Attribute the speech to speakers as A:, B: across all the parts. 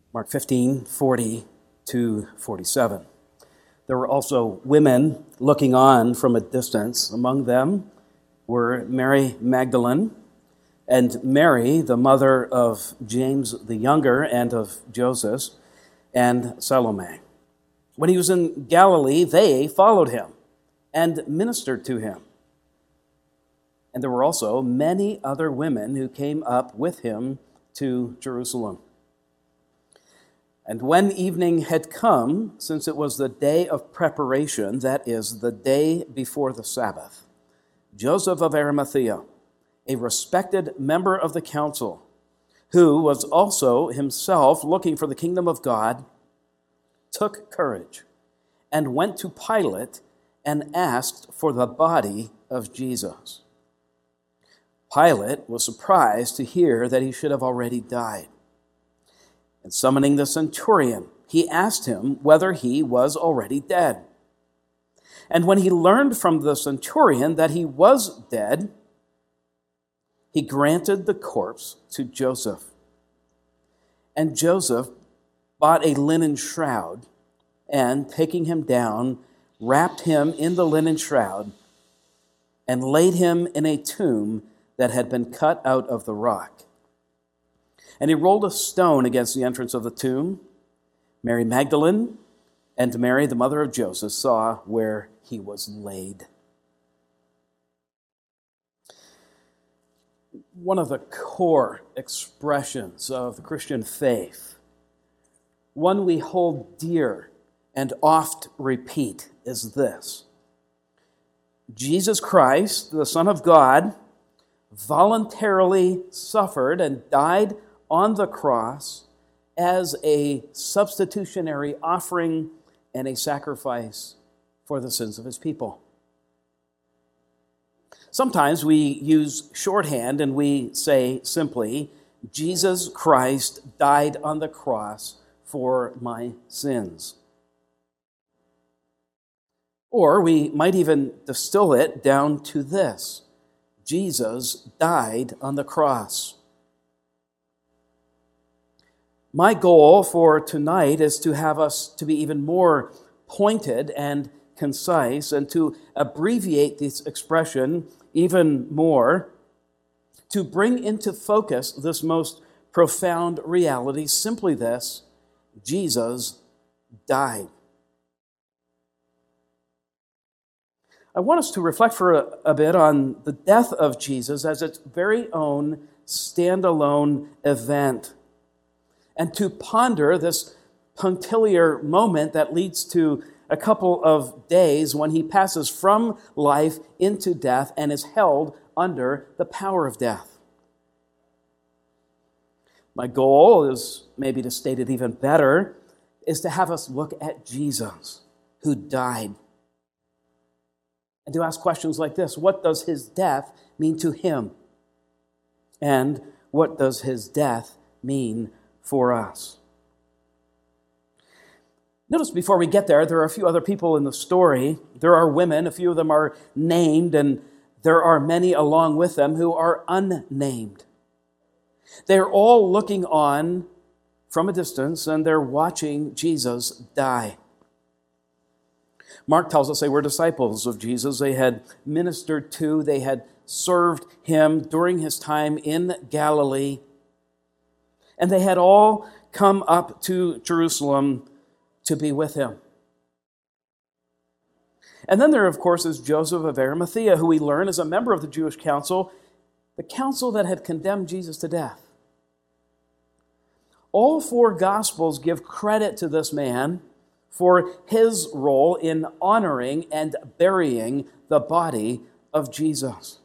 A: Mark 15:40-47. There were also women looking on from a distance. Among them were Mary Magdalene and Mary, the mother of James the Younger and of Joseph, and Salome. When he was in Galilee, they followed him and ministered to him. And there were also many other women who came up with him to Jerusalem. And when evening had come, since it was the day of preparation, that is, the day before the Sabbath, Joseph of Arimathea, a respected member of the council, who was also himself looking for the kingdom of God, took courage and went to Pilate and asked for the body of Jesus. Pilate was surprised to hear that he should have already died. And summoning the centurion, he asked him whether he was already dead. And when he learned from the centurion that he was dead, he granted the corpse to Joseph. And Joseph bought a linen shroud and, taking him down, wrapped him in the linen shroud and laid him in a tomb that had been cut out of the rock. And he rolled a stone against the entrance of the tomb. Mary Magdalene and Mary, the mother of Joseph, saw where he was laid. One of the core expressions of the Christian faith, one we hold dear and oft repeat, is this: Jesus Christ, the Son of God, voluntarily suffered and died on the cross as a substitutionary offering and a sacrifice for the sins of his people. Sometimes we use shorthand and we say simply, Jesus Christ died on the cross for my sins. Or we might even distill it down to this: Jesus died on the cross. My goal for tonight is to have us to be even more pointed and concise and to abbreviate this expression even more, to bring into focus this most profound reality, simply this: Jesus died. I want us to reflect for a bit on the death of Jesus as its very own standalone event, and to ponder this punctiliar moment that leads to a couple of days when he passes from life into death and is held under the power of death. My goal is, maybe to state it even better, is to have us look at Jesus, who died, and to ask questions like this: what does his death mean to him? And what does his death mean for us? Notice before we get there, there are a few other people in the story. There are women, a few of them are named, and there are many along with them who are unnamed. They're all looking on from a distance, and they're watching Jesus die. Mark tells us they were disciples of Jesus. They had ministered to, they had served him during his time in Galilee, and they had all come up to Jerusalem to be with him. And then there, of course, is Joseph of Arimathea, who we learn is a member of the Jewish council, the council that had condemned Jesus to death. All four Gospels give credit to this man for his role in honoring and burying the body of Jesus.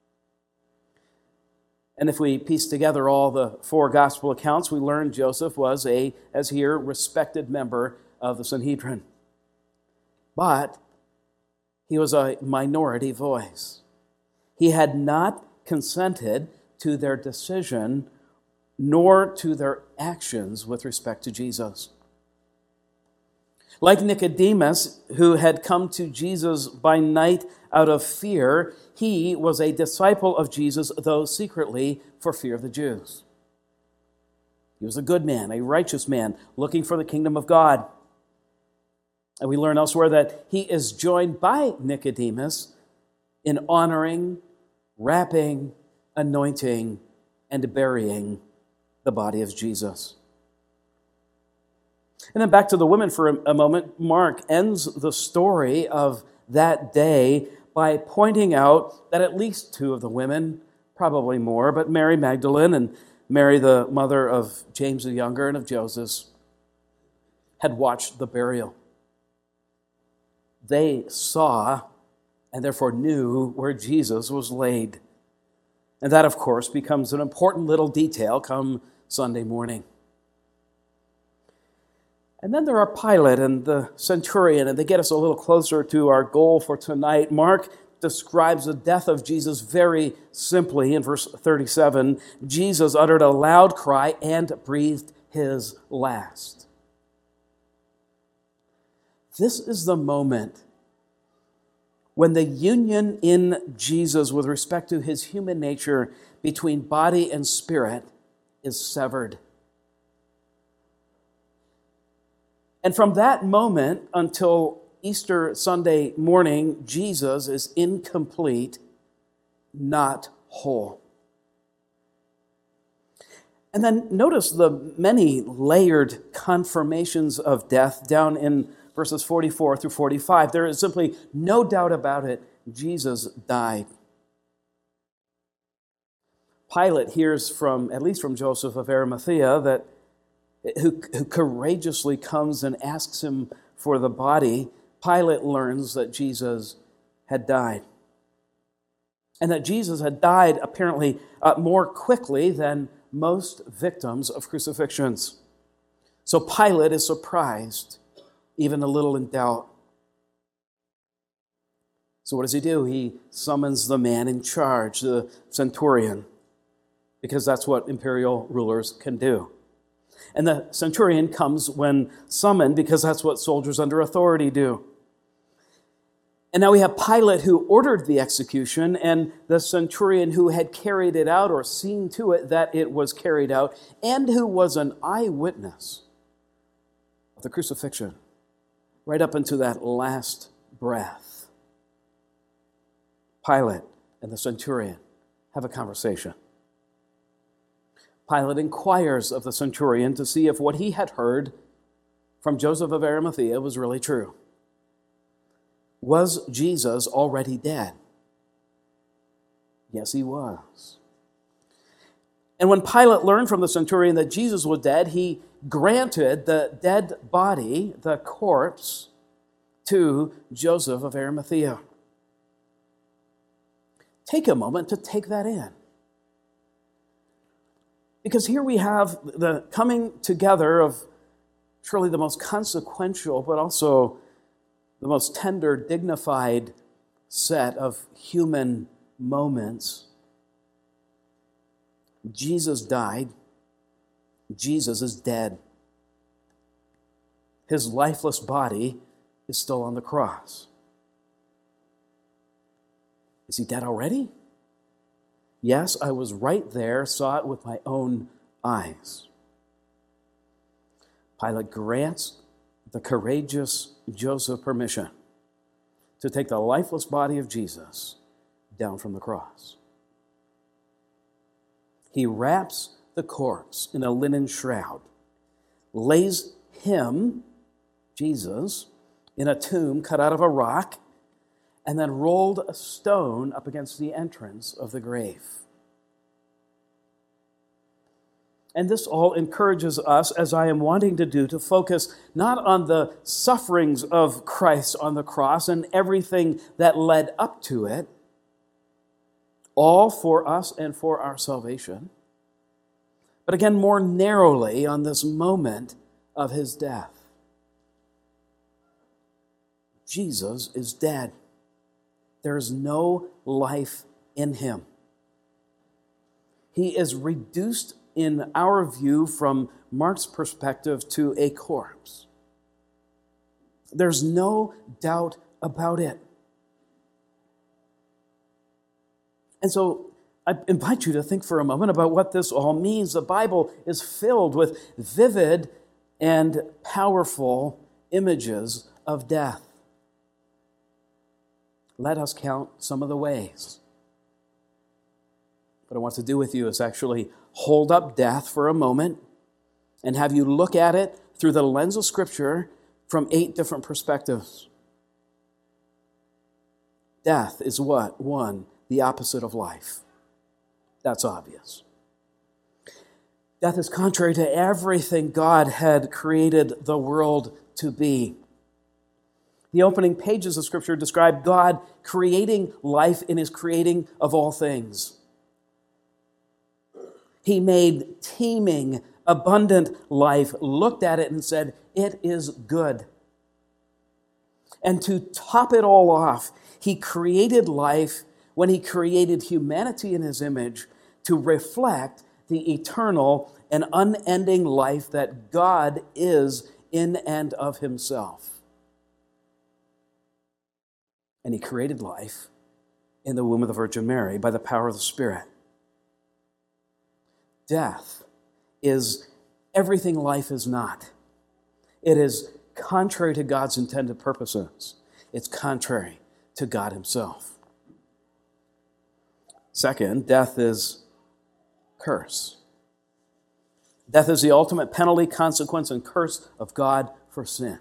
A: And if we piece together all the four gospel accounts, we learn Joseph was as here, respected member of the Sanhedrin. But he was a minority voice. He had not consented to their decision nor to their actions with respect to Jesus. Like Nicodemus, who had come to Jesus by night out of fear, he was a disciple of Jesus, though secretly for fear of the Jews. He was a good man, a righteous man, looking for the kingdom of God. And we learn elsewhere that he is joined by Nicodemus in honoring, wrapping, anointing, and burying the body of Jesus. And then back to the women for a moment. Mark ends the story of that day by pointing out that at least two of the women, probably more, but Mary Magdalene and Mary, the mother of James the Younger and of Joseph, had watched the burial. They saw and therefore knew where Jesus was laid. And that, of course, becomes an important little detail come Sunday morning. And then there are Pilate and the centurion, and they get us a little closer to our goal for tonight. Mark describes the death of Jesus very simply in verse 37. Jesus uttered a loud cry and breathed his last. This is the moment when the union in Jesus with respect to his human nature between body and spirit is severed. And from that moment until Easter Sunday morning, Jesus is incomplete, not whole. And then notice the many layered confirmations of death down in verses 44 through 45. There is simply no doubt about it. Jesus died. Pilate hears from, at least from Joseph of Arimathea, who courageously comes and asks him for the body. Pilate learns that Jesus had died. And that Jesus had died apparently more quickly than most victims of crucifixions. So Pilate is surprised, even a little in doubt. So what does he do? He summons the man in charge, the centurion, because that's what imperial rulers can do. And the centurion comes when summoned because that's what soldiers under authority do. And now we have Pilate who ordered the execution and the centurion who had carried it out or seen to it that it was carried out and who was an eyewitness of the crucifixion right up into that last breath. Pilate and the centurion have a conversation. Pilate inquires of the centurion to see if what he had heard from Joseph of Arimathea was really true. Was Jesus already dead? Yes, he was. And when Pilate learned from the centurion that Jesus was dead, he granted the dead body, the corpse, to Joseph of Arimathea. Take a moment to take that in. Because here we have the coming together of surely the most consequential, but also the most tender, dignified set of human moments. Jesus died. Jesus is dead. His lifeless body is still on the cross. Is he dead already? Yes, I was right there, saw it with my own eyes. Pilate grants the courageous Joseph permission to take the lifeless body of Jesus down from the cross. He wraps the corpse in a linen shroud, lays him, Jesus, in a tomb cut out of a rock, and then rolled a stone up against the entrance of the grave. And this all encourages us, as I am wanting to do, to focus not on the sufferings of Christ on the cross and everything that led up to it, all for us and for our salvation, but again, more narrowly on this moment of his death. Jesus is dead. There is no life in him. He is reduced, in our view, from Mark's perspective, to a corpse. There's no doubt about it. And so I invite you to think for a moment about what this all means. The Bible is filled with vivid and powerful images of death. Let us count some of the ways. What I want to do with you is actually hold up death for a moment and have you look at it through the lens of Scripture from 8 different perspectives. Death is what? 1, the opposite of life. That's obvious. Death is contrary to everything God had created the world to be. The opening pages of Scripture describe God creating life in His creating of all things. He made teeming, abundant life, looked at it and said, it is good. And to top it all off, He created life when He created humanity in His image to reflect the eternal and unending life that God is in and of Himself. And He created life in the womb of the Virgin Mary by the power of the Spirit. Death is everything life is not. It is contrary to God's intended purposes. It's contrary to God Himself. Second, death is curse. Death is the ultimate penalty, consequence, and curse of God for sin.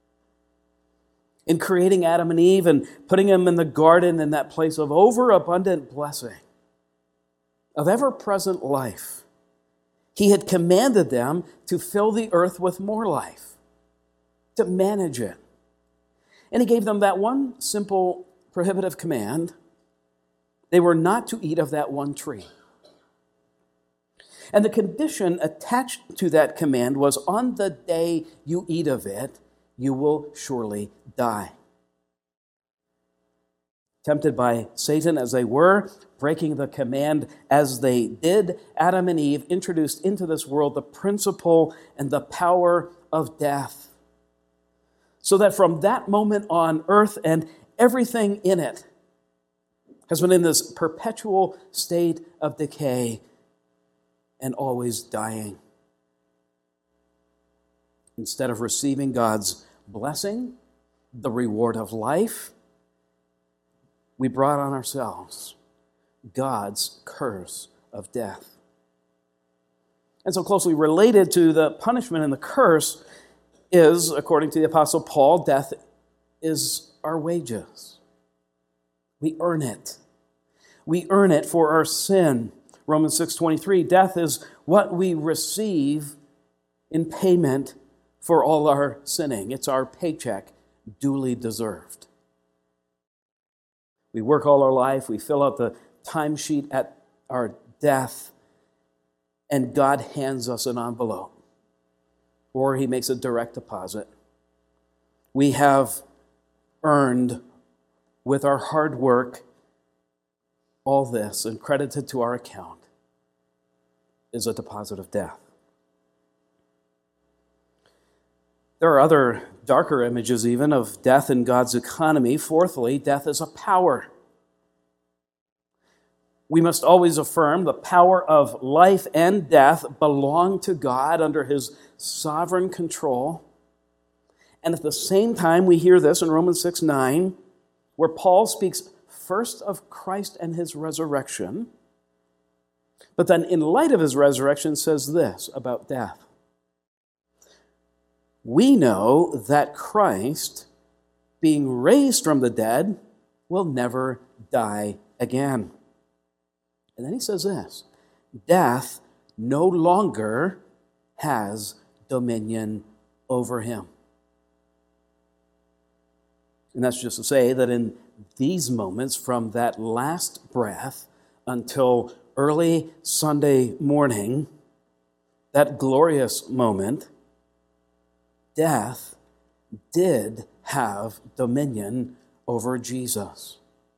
A: In creating Adam and Eve and putting them in the garden in that place of overabundant blessing, of ever-present life, He had commanded them to fill the earth with more life, to manage it. And He gave them that one simple prohibitive command. They were not to eat of that one tree. And the condition attached to that command was, on the day you eat of it, you will surely die. Tempted by Satan as they were, breaking the command as they did, Adam and Eve introduced into this world the principle and the power of death. So that from that moment on, earth and everything in it has been in this perpetual state of decay and always dying. Instead of receiving God's blessing, the reward of life, we brought on ourselves God's curse of death. And so closely related to the punishment and the curse is, according to the Apostle Paul, death is our wages. We earn it. We earn it for our sin. Romans 6:23, death is what we receive in payment for all our sinning. It's our paycheck, duly deserved. We work all our life, we fill out the timesheet at our death, and God hands us an envelope, or He makes a direct deposit. We have earned with our hard work all this, and credited to our account is a deposit of death. There are other darker images even of death in God's economy. Fourthly, death is a power. We must always affirm the power of life and death belong to God under His sovereign control. And at the same time, we hear this in Romans 6:9, where Paul speaks first of Christ and His resurrection, but then in light of His resurrection says this about death. We know that Christ, being raised from the dead, will never die again. And then he says this, death no longer has dominion over him. And that's just to say that in these moments, from that last breath until early Sunday morning, that glorious moment, death did have dominion over Jesus.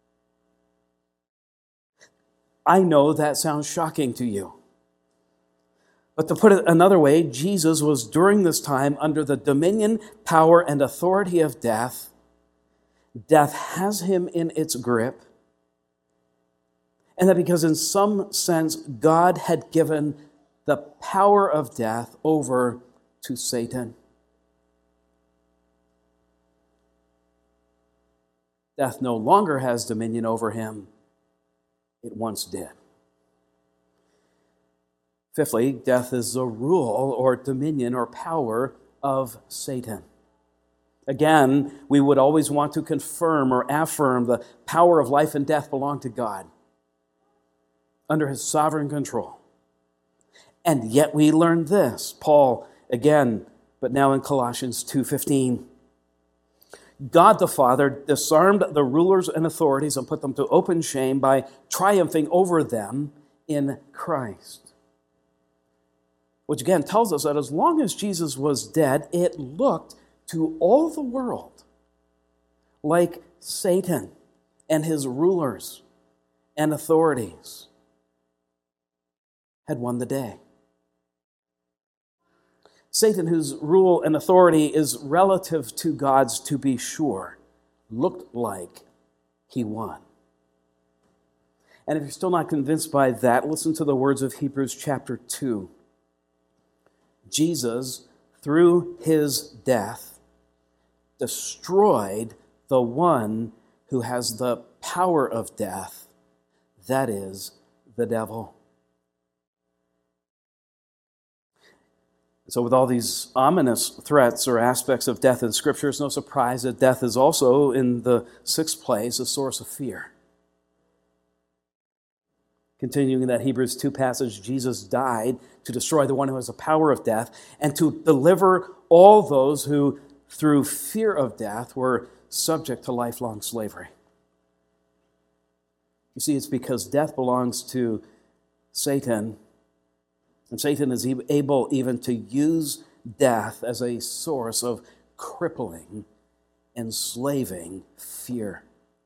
A: I know that sounds shocking to you. But to put it another way, Jesus was during this time under the dominion, power, and authority of death. Death has him in its grip. And that because in some sense God had given the power of death over to Satan. Death no longer has dominion over him. It once did. Fifthly, death is the rule or dominion or power of Satan. Again, we would always want to confirm or affirm the power of life and death belong to God under his sovereign control. And yet we learn this, Paul again, but now in Colossians 2:15. God the Father disarmed the rulers and authorities and put them to open shame by triumphing over them in Christ. Which again tells us that as long as Jesus was dead, it looked to all the world like Satan and his rulers and authorities had won the day. Satan, whose rule and authority is relative to God's, to be sure, looked like he won. And if you're still not convinced by that, listen to the words of Hebrews chapter 2. Jesus, through his death, destroyed the one who has the power of death, that is, the devil. So with all these ominous threats or aspects of death in Scripture, it's no surprise that death is also, in the sixth place, a source of fear. Continuing in that Hebrews 2 passage, Jesus died to destroy the one who has the power of death and to deliver all those who, through fear of death, were subject to lifelong slavery. You see, it's because death belongs to Satan, and Satan is able even to use death as a source of crippling, enslaving fear.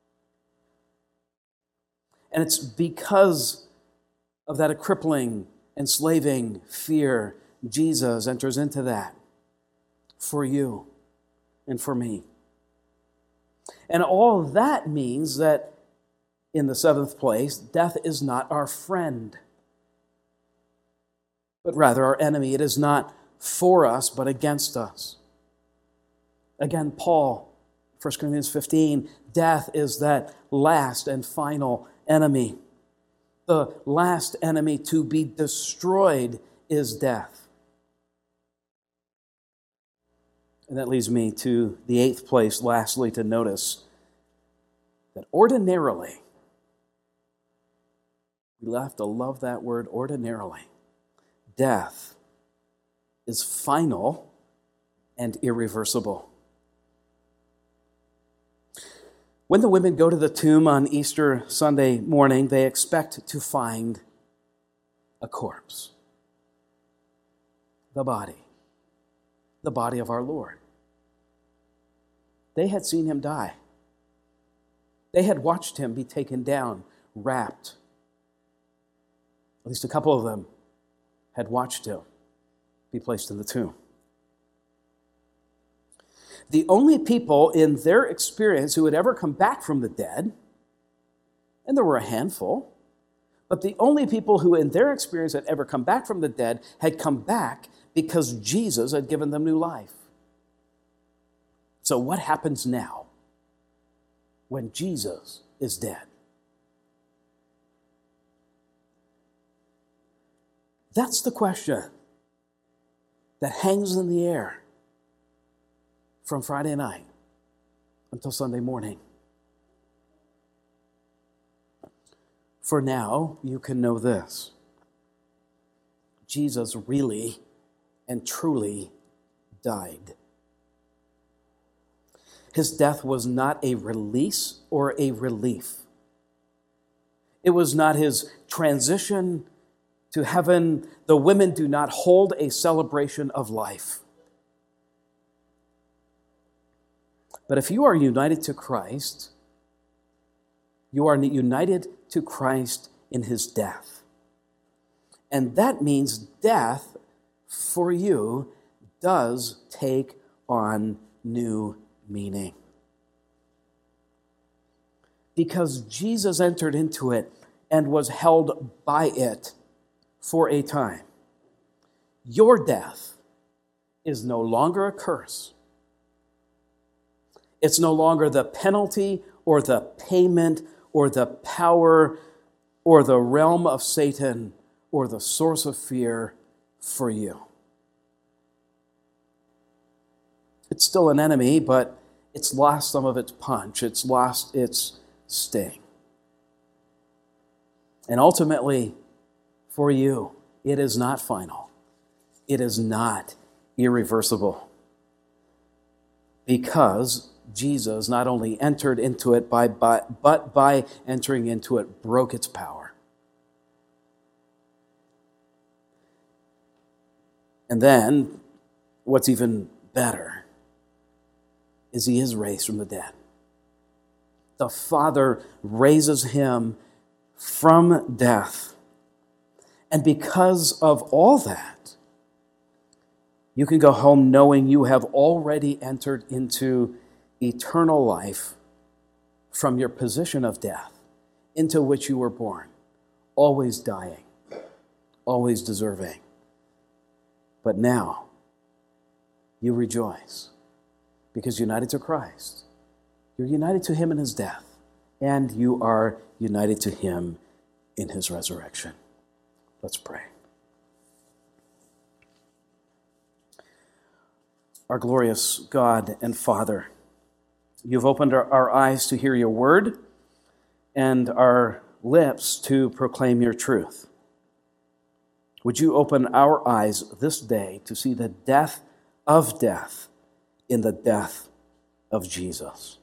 A: And it's because of that crippling, enslaving fear, Jesus enters into that for you and for me. And all that means that, in the seventh place, death is not our friend, but rather our enemy. It is not for us, but against us. Again, Paul, 1 Corinthians 15, death is that last and final enemy. The last enemy to be destroyed is death. And that leads me to the eighth place, lastly, to notice that ordinarily, we have to love that word, ordinarily, death is final and irreversible. When the women go to the tomb on Easter Sunday morning, they expect to find a corpse. The body of our Lord. They had seen him die. They had watched him be taken down, wrapped. At least a couple of them had watched him be placed in the tomb. The only people in their experience who had ever come back from the dead, and there were a handful, but the only people who in their experience had ever come back from the dead had come back because Jesus had given them new life. So what happens now when Jesus is dead? That's the question that hangs in the air from Friday night until Sunday morning. For now, you can know this. Jesus really and truly died. His death was not a release or a relief. It was not his transition to heaven. The women do not hold a celebration of life. But if you are united to Christ, you are united to Christ in his death. And that means death for you does take on new meaning. Because Jesus entered into it, and was held by it for a time. Your death is no longer a curse. It's no longer the penalty or the payment or the power or the realm of Satan or the source of fear for you. It's still an enemy, but it's lost some of its punch. It's lost its sting. And ultimately, for you, it is not final. It is not irreversible. Because Jesus not only entered into it, but by entering into it, broke its power. And then, what's even better is he is raised from the dead. The Father raises him from death. And because of all that, you can go home knowing you have already entered into eternal life from your position of death into which you were born, always dying, always deserving. But now, you rejoice because united to Christ, you're united to him in his death, and you are united to him in his resurrection. Let's pray. Our glorious God and Father, you've opened our eyes to hear your word and our lips to proclaim your truth. Would you open our eyes this day to see the death of death in the death of Jesus?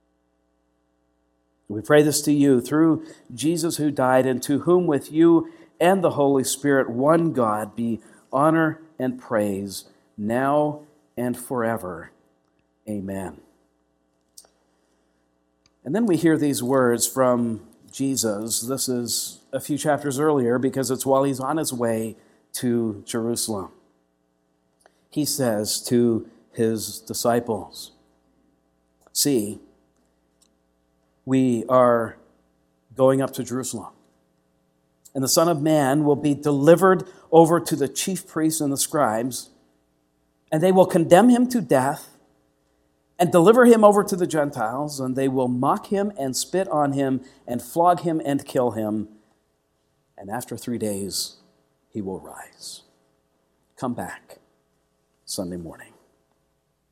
A: We pray this to you through Jesus who died, and to whom with you and the Holy Spirit, one God, be honor and praise now and forever. Amen. And then we hear these words from Jesus. This is a few chapters earlier because it's while he's on his way to Jerusalem. He says to his disciples, "See, we are going up to Jerusalem, and the Son of Man will be delivered over to the chief priests and the scribes, and they will condemn him to death and deliver him over to the Gentiles, and they will mock him and spit on him and flog him and kill him. And after 3 days, he will rise." Come back Sunday morning.